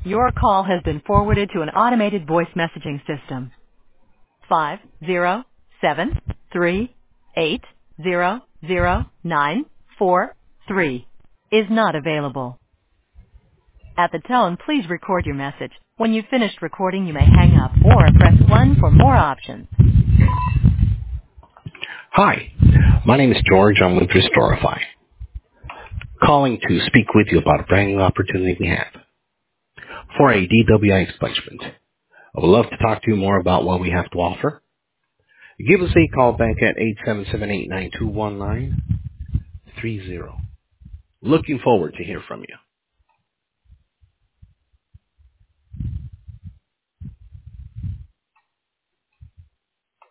Your call has been forwarded to an automated voice messaging system. 50738000943 is not available. At the tone, please record your message. When you've finished recording, you may hang up or press 1 for more options. Hi, my name is George. I'm with Restorify. Calling to speak with you about a brand new opportunity we have for a DWI expungement. I would love to talk to you more about what we have to offer. Give us a call back at 877-892-1930. Looking forward to hear from you.